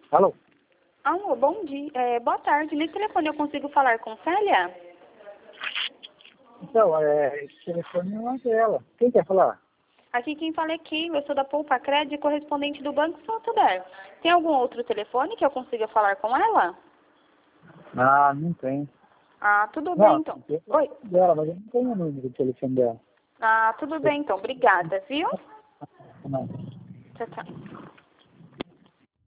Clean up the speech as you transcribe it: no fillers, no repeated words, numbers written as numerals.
Alô? Alô, bom dia. Boa tarde. Nesse telefone eu consigo falar com Célia? Então, esse telefone não é dela. Quem quer falar? Aqui quem fala é Kim, eu sou da Poupa Crédito, correspondente do Banco Santander. Tem algum outro telefone que eu consiga falar com ela? Ah, não tem. Ah, tudo bem Não, então. tem Oi. dela, mas eu não tenho o número do telefone dela. Ah, tudo bem então. Obrigada, viu? Não. Tchau, tchau.